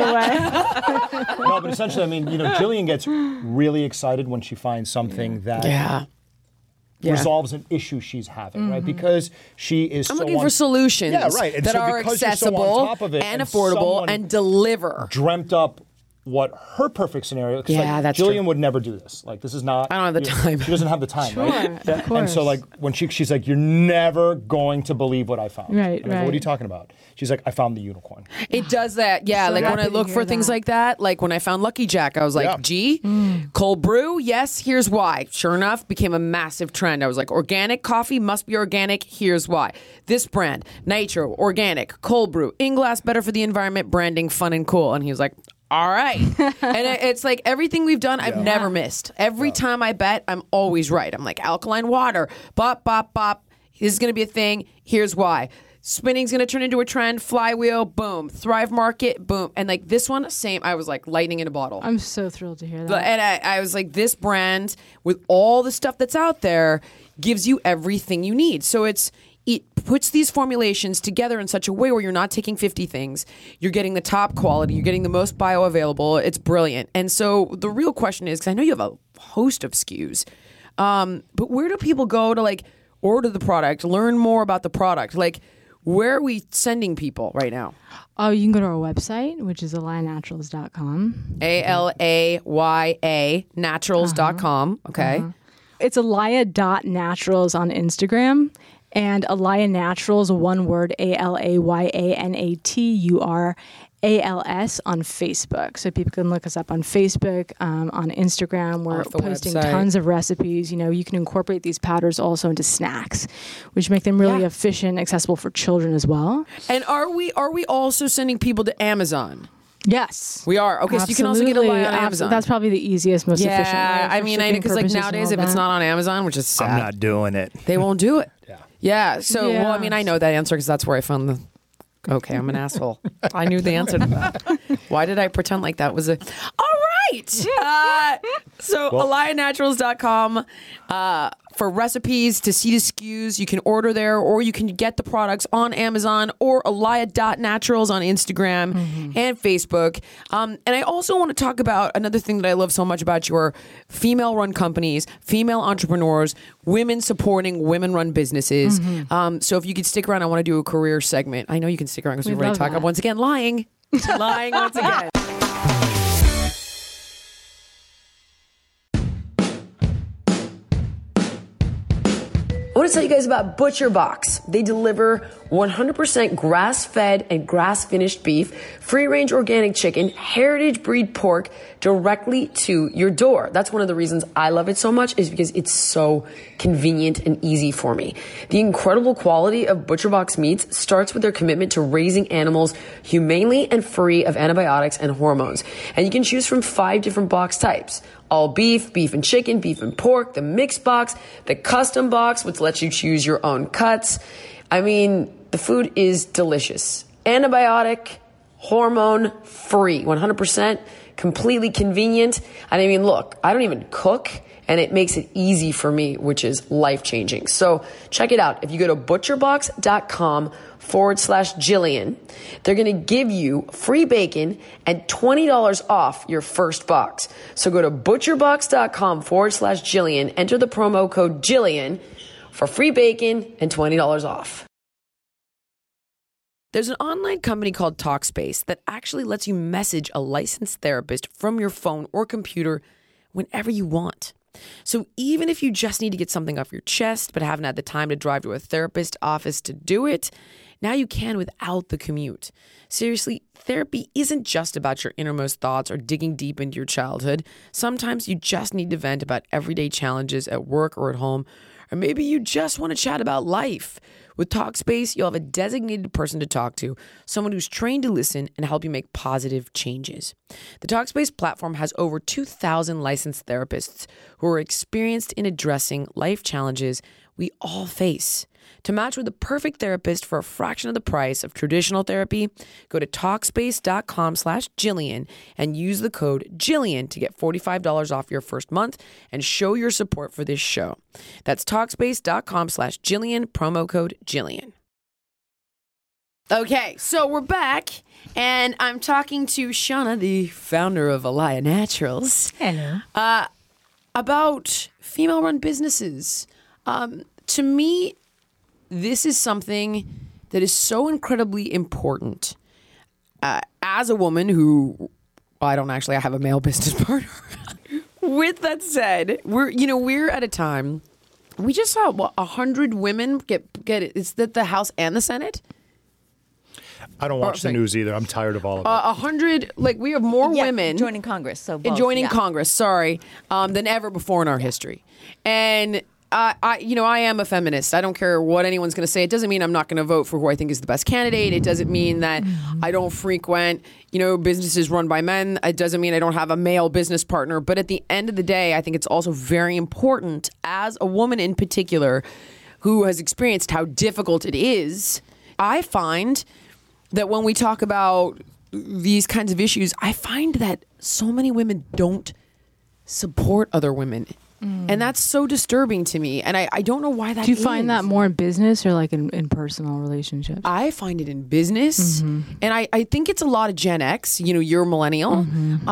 way. No, but essentially, I mean, Jillian gets really excited when she finds something that resolves an issue she's having, right? Because she is I'm so looking for solutions And that so are because you're so accessible on top of it and affordable someone and deliver. dreamt up what her perfect scenario. 'Cause, Yeah, like, that's Jillian true. would never do this. Like, this is not. I don't have the time. She doesn't have the time, right? Sure, of And course. so, like, when she's like, "You're never going to believe what I found." Right, And I go, "What are you right. talking about?" She's like, "I found the unicorn." It does that, yeah. So Like when I happy to look hear for things that. like that, like when I found Lucky Jack, I was like, Yeah. gee, cold brew, yes, here's why. Sure enough, became a massive trend. I was like, organic coffee must be organic, here's why. This brand, Nitro, organic, cold brew, in glass, better for the environment, branding, fun and cool. And he was like, all right. And it's like everything we've done, I've never missed. Every time I bet, I'm always right. I'm like, alkaline water, bop, bop, bop. This is going to be a thing. Here's why. Spinning's going to turn into a trend. Flywheel, boom. Thrive Market, boom. And like this one, same. I was like lightning in a bottle. I'm so thrilled to hear that. And I was like, this brand, with all the stuff that's out there, gives you everything you need. So it puts these formulations together in such a way where you're not taking 50 things. You're getting the top quality. You're getting the most bioavailable. It's brilliant. And so the real question is, because I know you have a host of SKUs, but where do people go to like order the product, learn more about the product? Like, where are we sending people right now? Oh, you can go to our website, which is AlayaNaturals.com. ALAYA naturals.com. Okay. It's alaya.naturals on Instagram, and Alaya Naturals, one word, ALAYANATURALS on Facebook. So people can look us up on Facebook, on Instagram. We're Off the posting website. tons of recipes. You know, you can incorporate these powders also into snacks, which make them really efficient, accessible for children as well. And are we also sending people to Amazon? Yes. We are. Okay, so you can also get Absolutely. Alaya on Amazon. That's probably the easiest, most efficient way. Yeah, I for mean, shipping because like purposes and nowadays, all if it's that. not on Amazon, which is sad, I'm not doing it. they won't do it. Yeah. Yeah. So, well, I Yeah. mean, I know that answer because that's where I found the. Okay, I'm an asshole. I knew the answer to that. Why did I pretend like that was a? All right. So, AlayaNaturals.com for recipes to see the SKUs. You can order there, or you can get the products on Amazon or Alaya.naturals on Instagram and Facebook. And I also want to talk about another thing that I love so much about your female-run companies, female entrepreneurs, women supporting women-run businesses. So if you could stick around, I want to do a career segment. I know you can stick around because we've We'd already love talked that. once again lying. Lying once again. I want to tell you guys about Butcher Box. They deliver 100% grass-fed and grass-finished beef, free-range organic chicken, heritage breed pork directly to your door. That's one of the reasons I love it so much, is because it's so convenient and easy for me. The incredible quality of Butcher Box meats starts with their commitment to raising animals humanely and free of antibiotics and hormones. And you can choose from 5 different box types: all beef, beef and chicken, beef and pork, the mixed box, the custom box, which lets you choose your own cuts. I mean, the food is delicious. Antibiotic, hormone free, 100%, completely convenient. And I mean, look, I don't even cook, and it makes it easy for me, which is life-changing. So check it out. If you go to butcherbox.com/Jillian, they're going to give you free bacon and $20 off your first box. So go to butcherbox.com/Jillian, enter the promo code Jillian for free bacon and $20 off. There's an online company called Talkspace that actually lets you message a licensed therapist from your phone or computer whenever you want. So even if you just need to get something off your chest but haven't had the time to drive to a therapist office to do it, now you can without the commute. Seriously, therapy isn't just about your innermost thoughts or digging deep into your childhood. Sometimes you just need to vent about everyday challenges at work or at home, or maybe you just want to chat about life. With Talkspace, you'll have a designated person to talk to, someone who's trained to listen and help you make positive changes. The Talkspace platform has over 2,000 licensed therapists who are experienced in addressing life challenges we all face. To match with the perfect therapist for a fraction of the price of traditional therapy, go to Talkspace.com/Jillian and use the code Jillian to get $45 off your first month and show your support for this show. That's Talkspace.com/Jillian, promo code Jillian. Okay, so we're back, and I'm talking to Shauna, the founder of Alaya Naturals. Hello. About female-run businesses. To me, this is something that is so incredibly important. As a woman who, I have a male business partner. With that said, we're at a time. We just saw 100 women get it. Is that the House and the Senate? I don't watch the news either. I'm tired of all of it. 100, we have more women joining Congress. So both, joining Congress. Sorry, than ever before in our history. And I am a feminist. I don't care what anyone's going to say. It doesn't mean I'm not going to vote for who I think is the best candidate. It doesn't mean that I don't frequent, businesses run by men. It doesn't mean I don't have a male business partner. But at the end of the day, I think it's also very important, as a woman in particular, who has experienced how difficult it is. I find that when we talk about these kinds of issues, I find that so many women don't support other women. And that's so disturbing to me. And I don't know why that is. Do you find that more in business or in personal relationships? I find it in business. And I think it's a lot of Gen X. You're a millennial.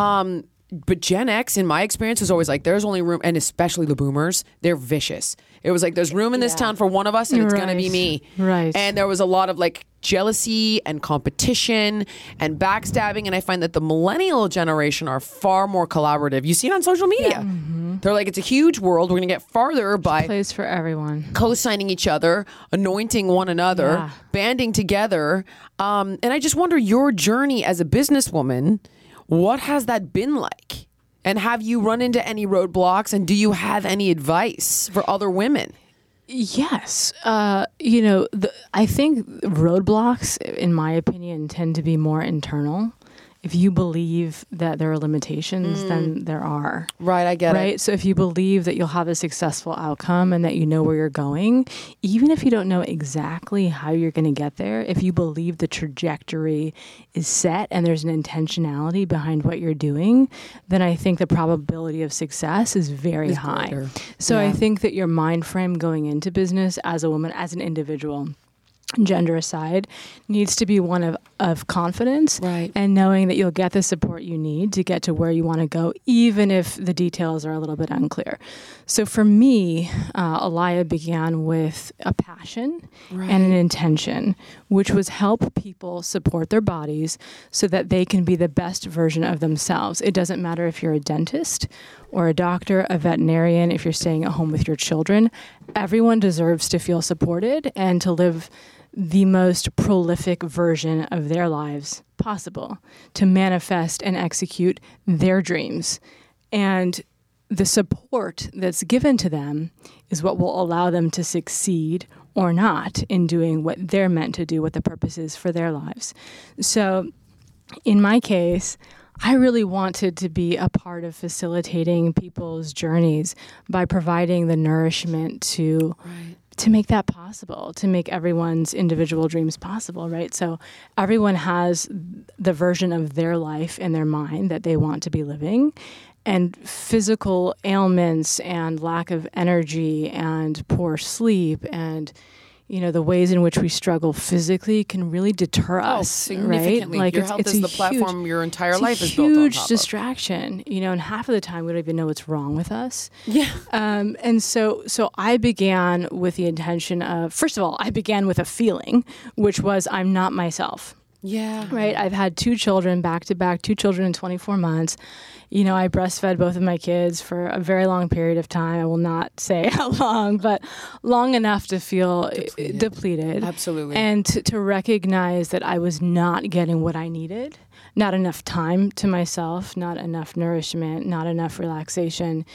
But Gen X, in my experience, was always there's only room, and especially the boomers, they're vicious. It was there's room in this town for one of us, and it's going to be me. Right. And there was a lot of jealousy and competition and backstabbing. And I find that the millennial generation are far more collaborative. You see it on social media. Yeah. They're it's a huge world. We're going to get farther by place for everyone, co-signing each other, anointing one another, banding together. And I just wonder, your journey as a businesswoman, what has that been like? And have you run into any roadblocks? And do you have any advice for other women? Yes. I think roadblocks, in my opinion, tend to be more internal. If you believe that there are limitations, then there are. Right, I get it. Right? So if you believe that you'll have a successful outcome and that you know where you're going, even if you don't know exactly how you're going to get there, if you believe the trajectory is set and there's an intentionality behind what you're doing, then I think the probability of success is very high. Greater. So I think that your mind frame going into business as a woman, as an individual, gender aside, needs to be one of confidence, right, and knowing that you'll get the support you need to get to where you want to go, even if the details are a little bit unclear. So for me, Alaya began with a passion and an intention, which was help people support their bodies so that they can be the best version of themselves. It doesn't matter if you're a dentist or a doctor, a veterinarian, if you're staying at home with your children. Everyone deserves to feel supported and to live the most prolific version of their lives possible, to manifest and execute their dreams. And the support that's given to them is what will allow them to succeed or not in doing what they're meant to do, what the purpose is for their lives. So in my case, I really wanted to be a part of facilitating people's journeys by providing the nourishment to make that possible, to make everyone's individual dreams possible, right? So everyone has the version of their life in their mind that they want to be living, and physical ailments and lack of energy and poor sleep and the ways in which we struggle physically can really deter us, significantly. Right? Your health is the platform your entire life is built on. It's a huge distraction, and half of the time we don't even know what's wrong with us. Yeah. And so I began with the intention of, first of all, I began with a feeling, which was I'm not myself. Yeah. Right. I've had 2 children back to back, 2 children in 24 months. I breastfed both of my kids for a very long period of time. I will not say how long, but long enough to feel depleted. Absolutely. And to recognize that I was not getting what I needed, not enough time to myself, not enough nourishment, not enough relaxation.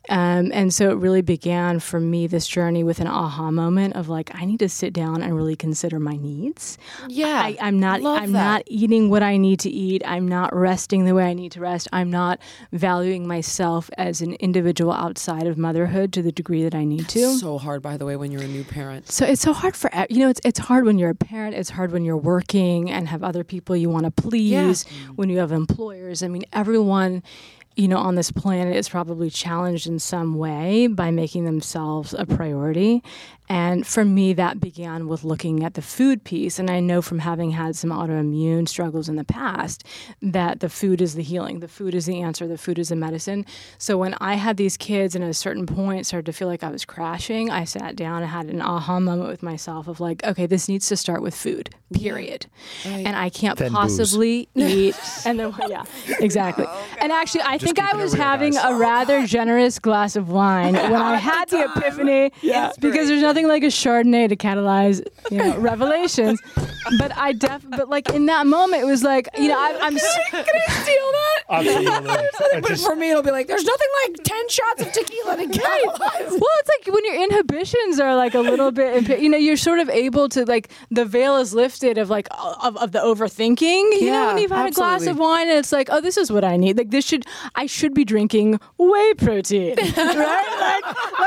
And so it really began for me, this journey, with an aha moment of I need to sit down and really consider my needs. Yeah. I'm not eating what I need to eat. I'm not resting the way I need to rest. I'm not valuing myself as an individual outside of motherhood to the degree that I need to. It's so hard, by the way, when you're a new parent. So it's so hard for, it's hard when you're a parent. It's hard when you're working and have other people you want to please, when you have employers. I mean, everyone on this planet is probably challenged in some way by making themselves a priority. And for me, that began with looking at the food piece. And I know from having had some autoimmune struggles in the past that the food is the healing. The food is the answer. The food is the medicine. So when I had these kids and at a certain point started to feel like I was crashing, I sat down and had an aha moment with myself of like, okay, this needs to start with food, period. Right. And I can't then possibly eat. And then, yeah, exactly. And actually, I think I was having a rather generous glass of wine when I had the epiphany because there's nothing like a Chardonnay to catalyze, revelations. But but like in that moment, it was like, I'm. Can I steal that? Absolutely. But for me, it'll be like, there's nothing like 10 shots of tequila to catalyze. Well, it's like when your inhibitions are like a little bit, you're sort of able to like the veil is lifted of like of the overthinking. You know, when you've had a glass of wine and it's like, oh, this is what I need. Like I should be drinking whey protein, right?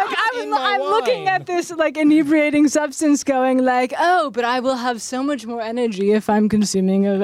I'm looking at this like inebriating substance, going like, oh, but I will have so much more energy if I'm consuming a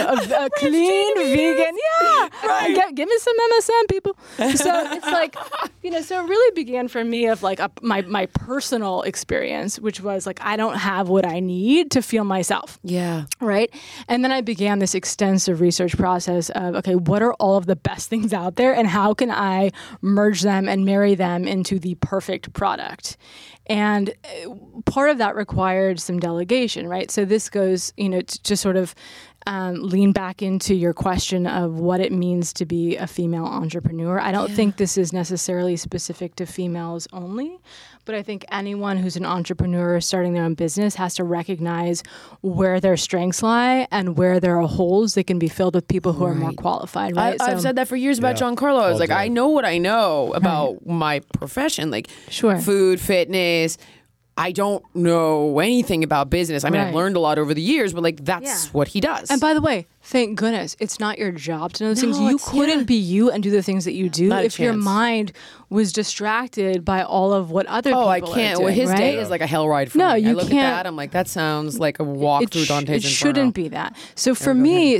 clean vegan. Yeah, right. Give me some MSM, people. So it's like, so it really began for me of like my personal experience, which was like I don't have what I need to feel myself. Yeah. Right. And then I began this extensive research process of, okay, what are all of the best things out there and how can I merge them and marry them into the perfect product? And part of that required some delegation, right? So this goes, to sort of lean back into your question of what it means to be a female entrepreneur. I don't think this is necessarily specific to females only, but I think anyone who's an entrepreneur starting their own business has to recognize where their strengths lie and where there are holes that can be filled with people who are more qualified, right? I've said that for years about Giancarlo. I was like, I know what I know about my profession, like food, fitness. I don't know anything about business. I mean, I've learned a lot over the years, but like that's what he does. And by the way, thank goodness, it's not your job to know those things. You couldn't be you and do the things that you do if your mind was distracted by all of what other people I can't. are doing, well, his right? day is like a hell ride for me. I look at that, I'm like, that sounds like a walk through Dante's Inferno. It shouldn't be that. So for me,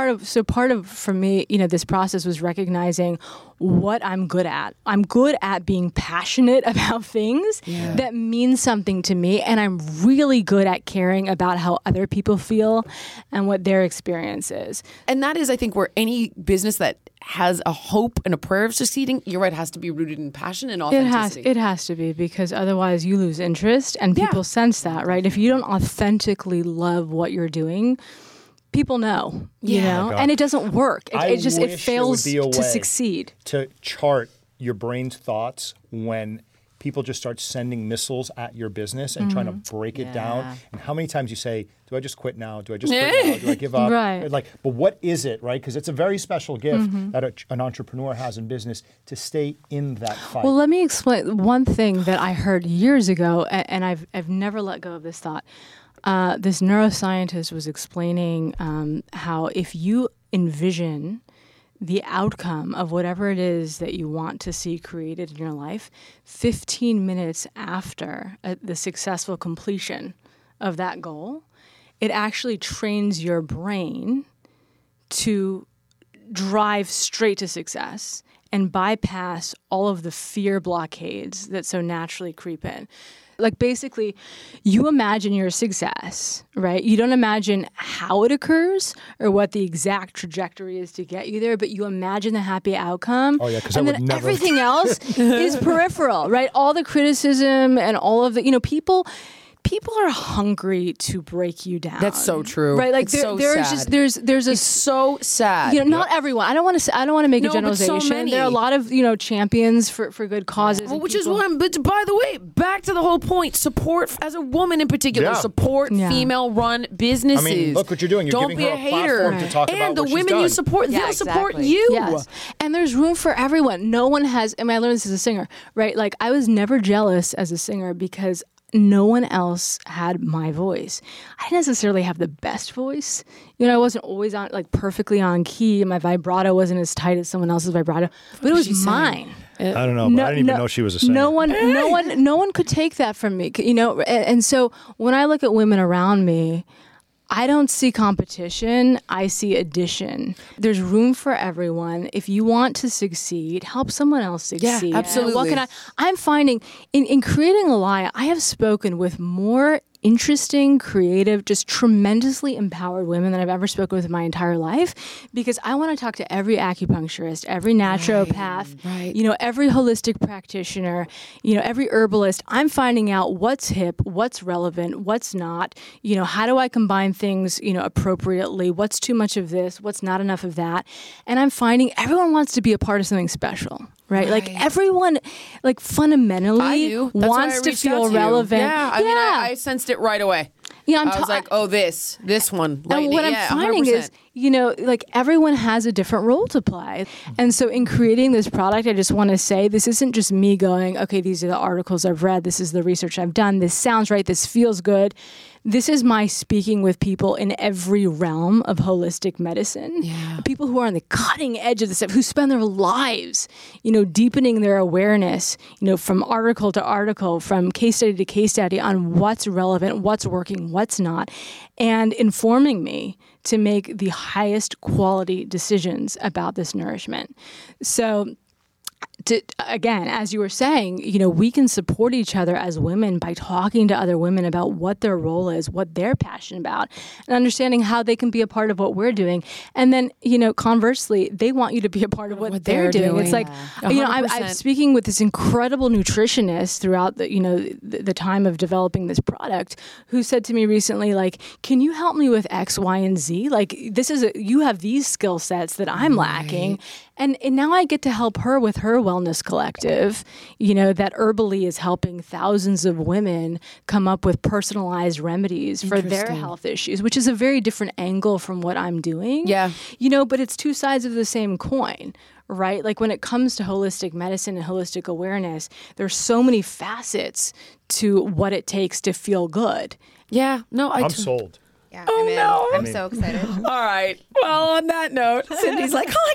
for me, this process was recognizing what I'm good at. I'm good at being passionate about things that mean something to me, and I'm really good at caring about how other people feel and what their experience is. And that is, I think, where any business that has a hope and a prayer of succeeding, you're right, has to be rooted in passion and authenticity. It has to be, because otherwise you lose interest, and people sense that, right? If you don't authentically love what you're doing, people know, you know, and it doesn't work. It fails to succeed. To chart your brain's thoughts when people just start sending missiles at your business and trying to break it down. And how many times you say, do I just quit now? Do I just quit now? Do I give up? Right. Like, but what is it, right? Because it's a very special gift that an entrepreneur has in business to stay in that fight. Well, let me explain one thing that I heard years ago, and I've never let go of this thought. This neuroscientist was explaining how if you envision the outcome of whatever it is that you want to see created in your life, 15 minutes after the successful completion of that goal, it actually trains your brain to drive straight to success and bypass all of the fear blockades that so naturally creep in. Like basically, you imagine your success, right? You don't imagine how it occurs or what the exact trajectory is to get you there, but you imagine the happy outcome. Oh yeah, because and then everything else is peripheral, right? All the criticism and all of the, people are hungry to break you down. That's so true. Right? Like it's so sad. Not everyone. I don't want to make a generalization. But so many. There are a lot of, champions for good causes. Well, which is one, but by the way, back to the whole point, support as a woman in particular, support female run businesses. I mean, look what you're doing. You're Don't giving be her a a hater. platform to talk about and the what she's women done. you support, they'll support you. Yes. And there's room for everyone. No one has, I learned this as a singer, right? Like I was never jealous as a singer because no one else had my voice. I didn't necessarily have the best voice. I wasn't always on perfectly on key. My vibrato wasn't as tight as someone else's vibrato, but it was mine. I don't know. But I didn't even know she was a singer. No one could take that from me. And so when I look at women around me, I don't see competition. I see addition. There's room for everyone. If you want to succeed, help someone else succeed. Yeah, absolutely. What can I'm finding in creating Alaya, I have spoken with more interesting, creative, just tremendously empowered women than I've ever spoken with in my entire life, because I want to talk to every acupuncturist, every naturopath, every holistic practitioner, every herbalist. I'm finding out what's hip, what's relevant, what's not, how do I combine things, appropriately, what's too much of this, what's not enough of that. And I'm finding everyone wants to be a part of something special. Right? Like everyone, fundamentally wants to feel relevant. Yeah, I mean, I sensed it right away. Yeah, I was like, oh, this one. And what I'm finding 100%. Is, everyone has a different role to play. And so in creating this product, I just want to say, this isn't just me going, okay, these are the articles I've read. This is the research I've done. This sounds right. This feels good. This is my speaking with people in every realm of holistic medicine. Yeah. People who are on the cutting edge of the stuff, who spend their lives, deepening their awareness, from article to article, from case study to case study on what's relevant, what's working, what's not, and informing me to make the highest quality decisions about this nourishment. So, again, as you were saying, we can support each other as women by talking to other women about what their role is, what they're passionate about, and understanding how they can be a part of what we're doing. And then, conversely, they want you to be a part of what they're doing. It's like, I'm speaking with this incredible nutritionist throughout the time of developing this product, who said to me recently, can you help me with X, Y, and Z? You have these skill sets that I'm lacking. And now I get to help her with her wellness collective, that Herbally is helping thousands of women come up with personalized remedies for their health issues, which is a very different angle from what I'm doing. Yeah. But it's two sides of the same coin, right? When it comes to holistic medicine and holistic awareness, there's so many facets to what it takes to feel good. Yeah. No, I'm sold. Yeah, no. I'm so excited. All right. Well, on that note, Cindy's like, oh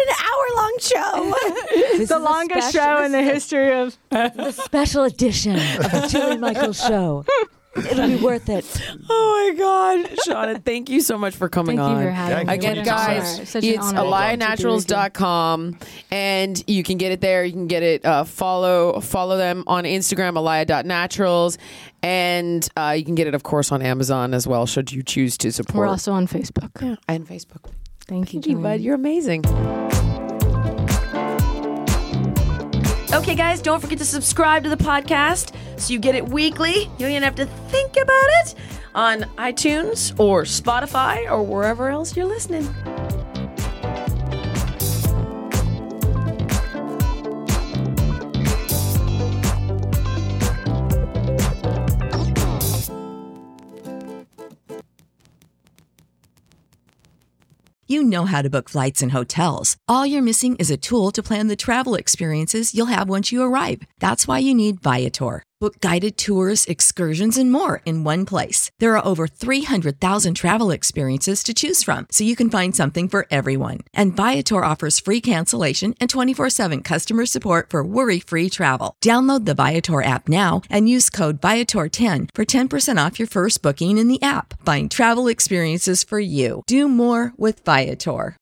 my God, what an hour-long show. The longest show in the history of... The special edition of the Julie Michaels Show. It'll be worth it. Oh my God, Shauna, thank you so much for coming on. Thank you for having me. Again, guys, it's AlayaNaturals.com, and you can get it there. You can get it. Follow them on Instagram, alaya.naturals, and you can get it, of course, on Amazon as well. Should you choose to support? We're also on Facebook. Yeah, and Facebook. Thank you, bud. You're amazing. Okay, guys, don't forget to subscribe to the podcast so you get it weekly. You don't even have to think about it on iTunes or Spotify or wherever else you're listening. You know how to book flights and hotels. All you're missing is a tool to plan the travel experiences you'll have once you arrive. That's why you need Viator. Book guided tours, excursions, and more in one place. There are over 300,000 travel experiences to choose from, so you can find something for everyone. And Viator offers free cancellation and 24/7 customer support for worry-free travel. Download the Viator app now and use code Viator10 for 10% off your first booking in the app. Find travel experiences for you. Do more with Viator.